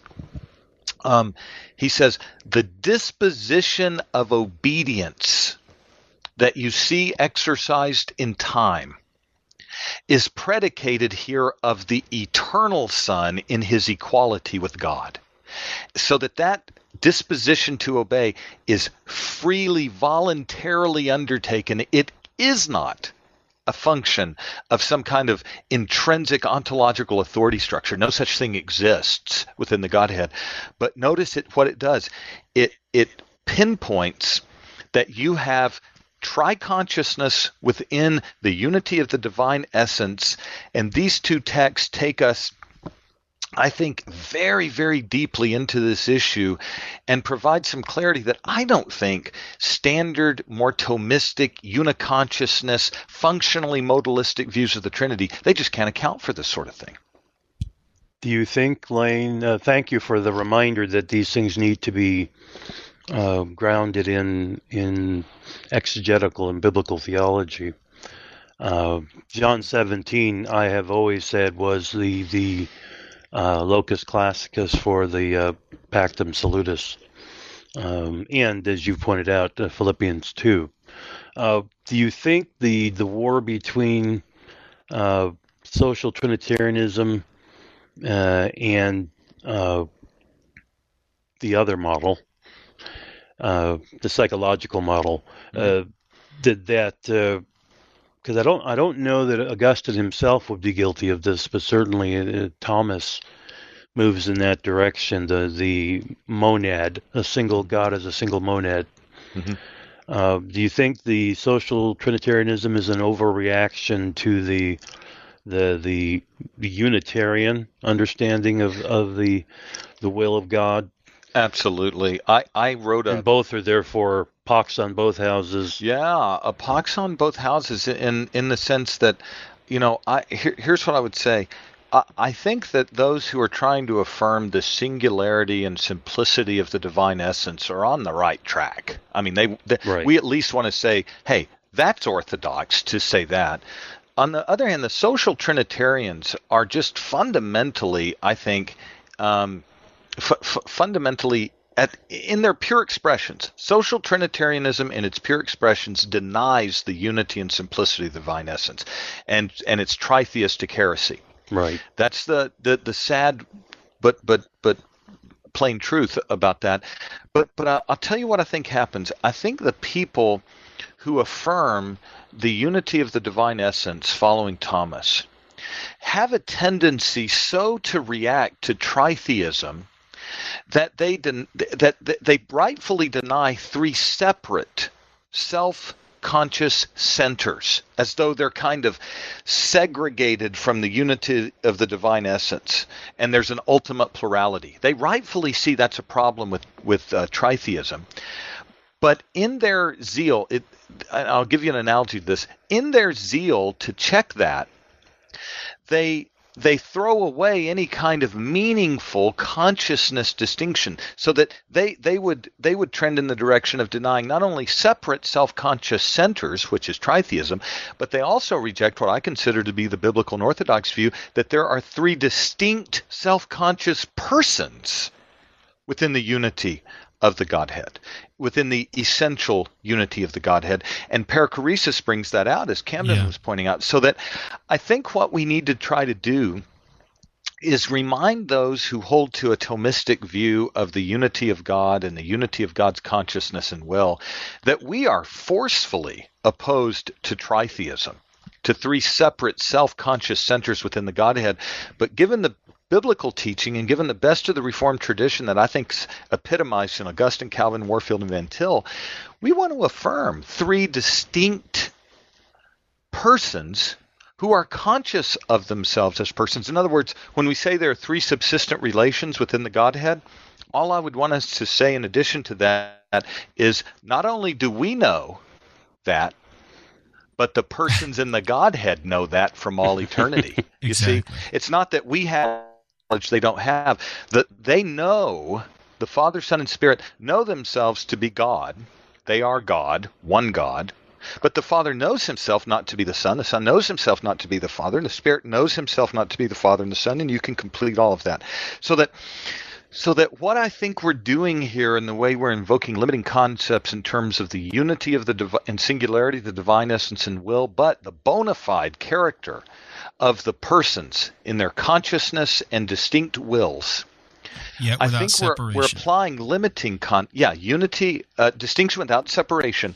the disposition of obedience that you see exercised in time is predicated here of the eternal Son in his equality with God. So that disposition to obey is freely, voluntarily undertaken. It is not a function of some kind of intrinsic ontological authority structure. No such thing exists within the Godhead. But notice what it does. It pinpoints that you have tri-consciousness within the unity of the divine essence. And these two texts take us, I think, very, very deeply into this issue and provide some clarity that I don't think standard, more Thomistic, uniconsciousness, functionally modalistic views of the Trinity, they just can't account for this sort of thing. Do you think, Lane, thank you for the reminder that these things need to be grounded in exegetical and biblical theology. John 17, I have always said, was the locus classicus for the Pactum Salutis. And as you pointed out, Philippians 2. Do you think the war between social Trinitarianism and the other model, the psychological model, did that? Because I don't know that Augustine himself would be guilty of this, but certainly Thomas moves in that direction. The monad, a single God as a single monad. Mm-hmm. Do you think the social Trinitarianism is an overreaction to the Unitarian understanding of the will of God? Absolutely. I wrote and both are therefore pox on both houses. Yeah, a pox on both houses in the sense that, here's what I would say. I think that those who are trying to affirm the singularity and simplicity of the divine essence are on the right track. I mean, right. We at least want to say, hey, that's orthodox to say that. On the other hand, the social Trinitarians are just fundamentally, I think, fundamentally in their pure expressions. Social Trinitarianism in its pure expressions denies the unity and simplicity of the divine essence, and its tritheistic heresy. Right. That's the sad but plain truth about that. But I'll tell you what I think happens. I think the people who affirm the unity of the divine essence following Thomas have a tendency so to react to tritheism that they rightfully deny three separate self-conscious centers, as though they're kind of segregated from the unity of the divine essence, and there's an ultimate plurality. They rightfully see that's a problem with tritheism. But in their zeal, I'll give you an analogy to this. In their zeal to check that, they throw away any kind of meaningful consciousness distinction, so that they would trend in the direction of denying not only separate self-conscious centers, which is tritheism, but they also reject what I consider to be the biblical and orthodox view, that there are three distinct self-conscious persons within the unity of the Godhead, within the essential unity of the Godhead. And perichoresis brings that out, as Camden was pointing out. So that I think what we need to try to do is remind those who hold to a Thomistic view of the unity of God and the unity of God's consciousness and will, that we are forcefully opposed to tritheism, to three separate self-conscious centers within the Godhead. But given the biblical teaching, and given the best of the Reformed tradition that I think is epitomized in Augustine, Calvin, Warfield, and Van Til, we want to affirm three distinct persons who are conscious of themselves as persons. In other words, when we say there are three subsistent relations within the Godhead, all I would want us to say in addition to that is, not only do we know that, but the persons in the Godhead know that from all eternity. Exactly. You see, it's not that we have knowledge they don't have, that they know, the Father, Son, and Spirit know themselves to be God. They are God, one God. But the Father knows himself not to be the Son knows himself not to be the Father, and the Spirit knows himself not to be the Father and the Son, and you can complete all of that. So that what I think we're doing here, in the way we're invoking limiting concepts in terms of the unity of the and singularity of the divine essence and will, but the bona fide character of the persons in their consciousness and distinct wills. Yeah, I think we're applying limiting unity, distinction without separation.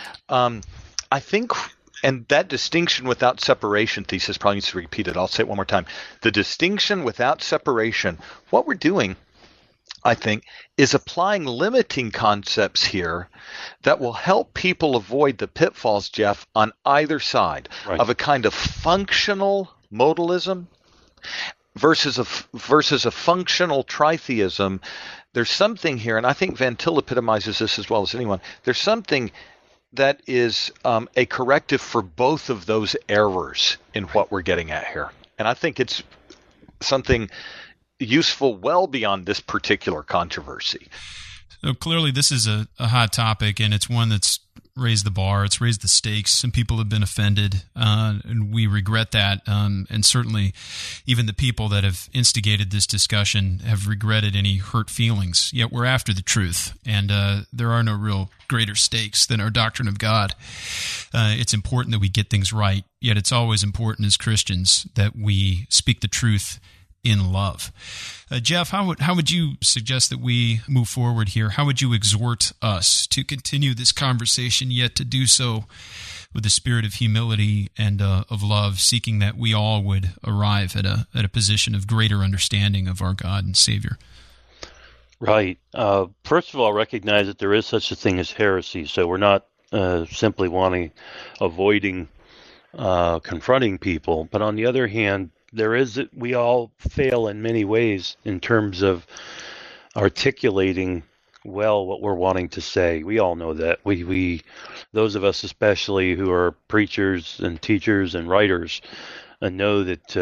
I think, and that distinction without separation thesis probably needs to be repeated. I'll say it one more time. The distinction without separation. What we're doing, I think, is applying limiting concepts here that will help people avoid the pitfalls, Jeff, on either side, right, of a kind of functional modalism versus a functional tritheism. There's something here, and I think Van Til epitomizes this as well as anyone. There's something that is a corrective for both of those errors in what we're getting at here. And I think it's something useful well beyond this particular controversy. So clearly this is a hot topic, and it's one that's raised the bar. It's raised the stakes. Some people have been offended, and we regret that. And certainly even the people that have instigated this discussion have regretted any hurt feelings. Yet we're after the truth, and there are no real greater stakes than our doctrine of God. It's important that we get things right, yet it's always important as Christians that we speak the truth in love. Jeff, how would you suggest that we move forward here? How would you exhort us to continue this conversation, yet to do so with the spirit of humility and of love, seeking that we all would arrive at a position of greater understanding of our God and Savior? Right. First of all, recognize that there is such a thing as heresy. So we're not simply avoiding confronting people, but on the other hand, we all fail in many ways in terms of articulating well what we're wanting to say. We all know that. We those of us especially who are preachers and teachers and writers know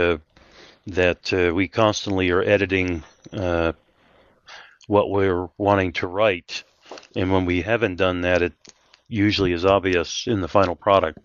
that we constantly are editing what we're wanting to write. And when we haven't done that, it usually is obvious in the final product.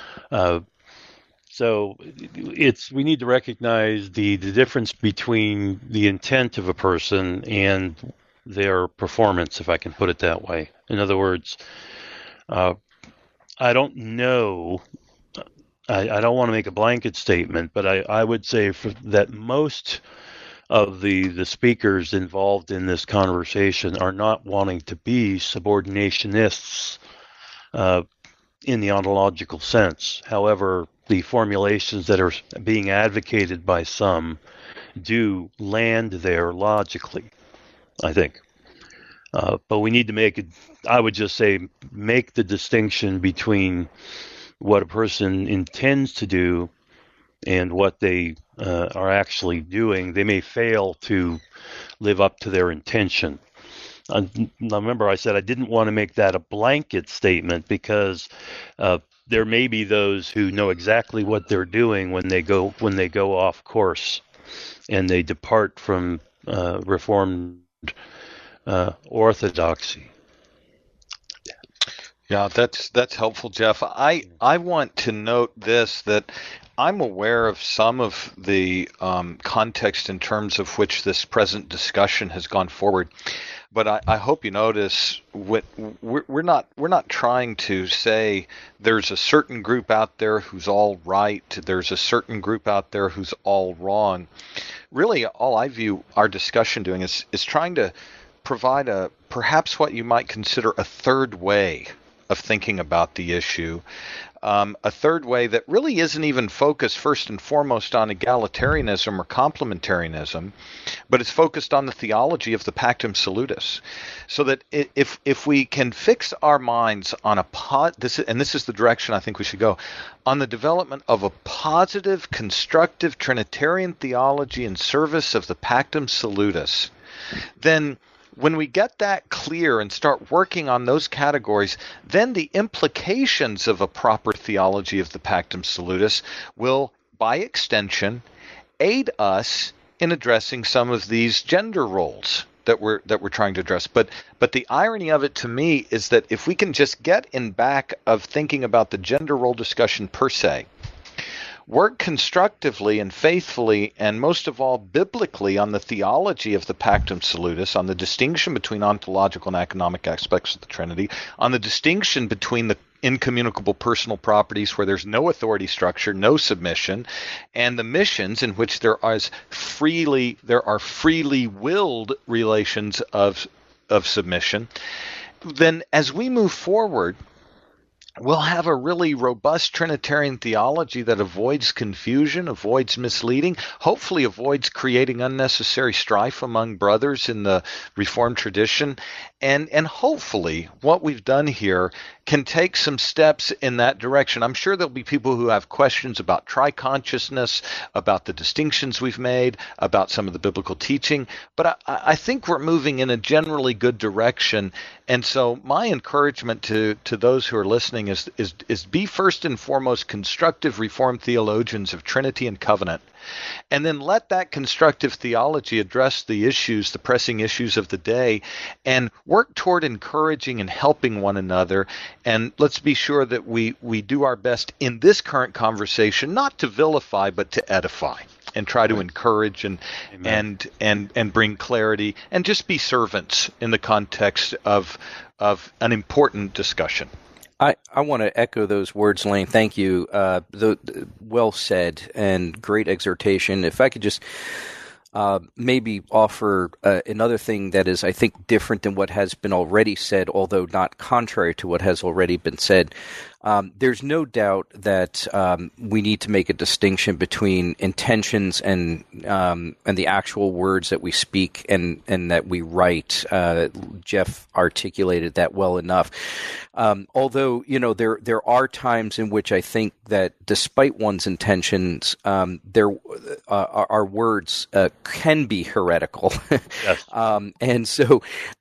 So we need to recognize the difference between the intent of a person and their performance, if I can put it that way. In other words, I don't know I don't want to make a blanket statement, but I would say that most of the speakers involved in this conversation are not wanting to be subordinationists in the ontological sense. However, the formulations that are being advocated by some do land there logically, I think. But we need to I would just say, make the distinction between what a person intends to do and what they are actually doing. They may fail to live up to their intention. Remember, I said I didn't want to make that a blanket statement because there may be those who know exactly what they're doing when they go off course and they depart from Reformed orthodoxy. Yeah, that's helpful, Jeff. I want to note this, that I'm aware of some of the context in terms of which this present discussion has gone forward, but I hope you notice we're not trying to say there's a certain group out there who's all right, there's a certain group out there who's all wrong. Really, all I view our discussion doing is trying to provide perhaps what you might consider a third way of thinking about the issue, a third way that really isn't even focused first and foremost on egalitarianism or complementarianism, but it's focused on the theology of the Pactum Salutis. So that if we can fix our minds on this is the direction I think we should go, on the development of a positive, constructive Trinitarian theology in service of the Pactum Salutis, then when we get that clear and start working on those categories, then the implications of a proper theology of the Pactum Salutis will, by extension, aid us in addressing some of these gender roles that we're trying to address. But the irony of it to me is that if we can just get in back of thinking about the gender role discussion per se, work constructively and faithfully, and most of all biblically, on the theology of the Pactum Salutis, on the distinction between ontological and economic aspects of the Trinity, on the distinction between the incommunicable personal properties where there's no authority structure, no submission, and the missions in which there are freely willed relations of submission, then as we move forward, we'll have a really robust Trinitarian theology that avoids confusion, avoids misleading, hopefully avoids creating unnecessary strife among brothers in the Reformed tradition, and hopefully what we've done here can take some steps in that direction. I'm sure there'll be people who have questions about tri-consciousness, about the distinctions we've made, about some of the biblical teaching, but I think we're moving in a generally good direction. And so my encouragement to those who are listening is be first and foremost constructive Reformed theologians of Trinity and Covenant, and then let that constructive theology address the issues, the pressing issues of the day, and work toward encouraging and helping one another. And let's be sure that we do our best in this current conversation, not to vilify, but to edify, and try to encourage and bring clarity, and just be servants in the context of an important discussion. I want to echo those words, Lane. Thank you. Well said and great exhortation. If I could just maybe offer another thing that is, I think, different than what has been already said, although not contrary to what has already been said. There's no doubt that we need to make a distinction between intentions and the actual words that we speak and that we write. Jeff articulated that well enough. Although, there are times in which I think that despite one's intentions, our words can be heretical. Yes. And so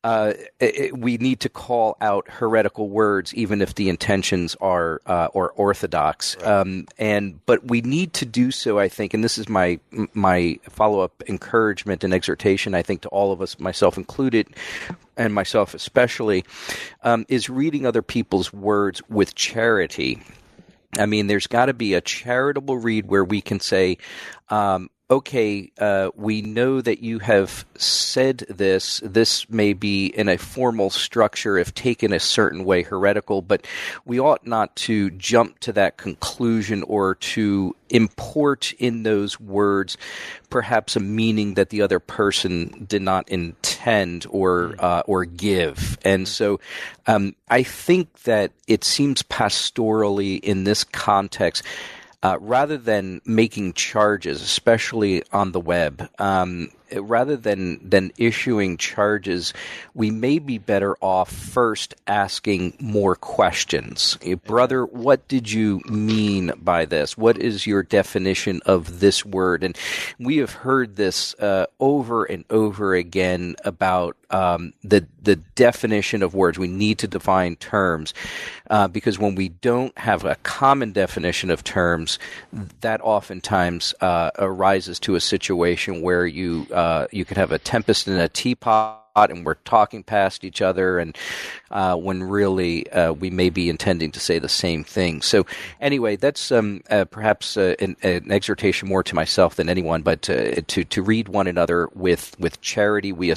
we need to call out heretical words, even if the intentions are or orthodox. Right. But we need to do so, I think, and this is my follow-up encouragement and exhortation, I think, to all of us, myself included, and myself especially, is reading other people's words with charity. I mean, there's got to be a charitable read where we can say, okay, we know that you have said this. This may be in a formal structure, if taken a certain way, heretical, but we ought not to jump to that conclusion or to import in those words perhaps a meaning that the other person did not intend or give. And so I think that it seems pastorally in this context, rather than making charges, especially on the web, rather than issuing charges, we may be better off first asking more questions. Brother, what did you mean by this? What is your definition of this word? And we have heard this over and over again about the definition of words. We need to define terms because when we don't have a common definition of terms, that oftentimes arises to a situation where you could have a tempest in a teapot, and we're talking past each other, and when really we may be intending to say the same thing. So anyway, that's perhaps an exhortation more to myself than anyone, but to read one another with charity. We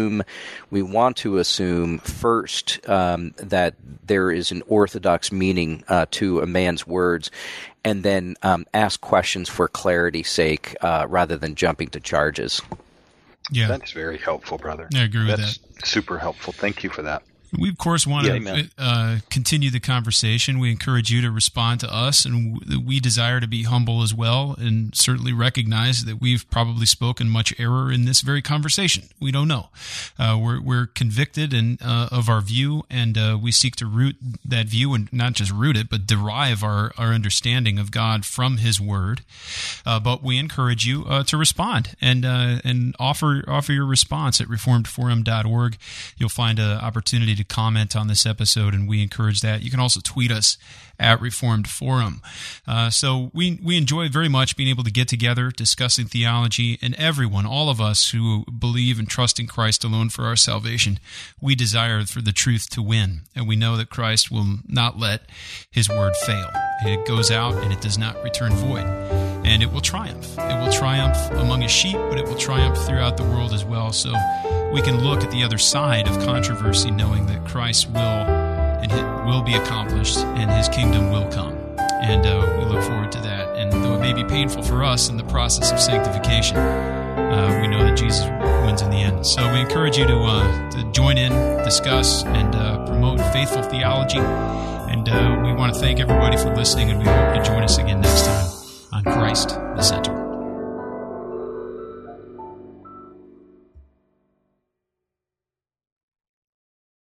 want to assume first that there is an orthodox meaning to a man's words, and then ask questions for clarity's sake rather than jumping to charges. Yeah, that's very helpful, brother. I agree with that. That's super helpful. Thank you for that. We, of course, want to continue the conversation. We encourage you to respond to us, and we desire to be humble as well, and certainly recognize that we've probably spoken much error in this very conversation. We don't know. We're convicted of our view, and we seek to root that view, and not just root it, but derive our understanding of God from His Word. But we encourage you to respond and offer your response at reformedforum.org. You'll find an opportunity to comment on this episode, and we encourage that. You can also tweet us at Reformed Forum. So we enjoy very much being able to get together, discussing theology, and everyone, all of us who believe and trust in Christ alone for our salvation, we desire for the truth to win, and we know that Christ will not let His word fail. It goes out and it does not return void, and it will triumph. It will triumph among His sheep, but it will triumph throughout the world as well. So we can look at the other side of controversy knowing that Christ will be accomplished and His kingdom will come. And we look forward to that. And though it may be painful for us in the process of sanctification, we know that Jesus wins in the end. So we encourage you to join in, discuss, and promote faithful theology. And we want to thank everybody for listening, and we hope to join us again next time on Christ the Center.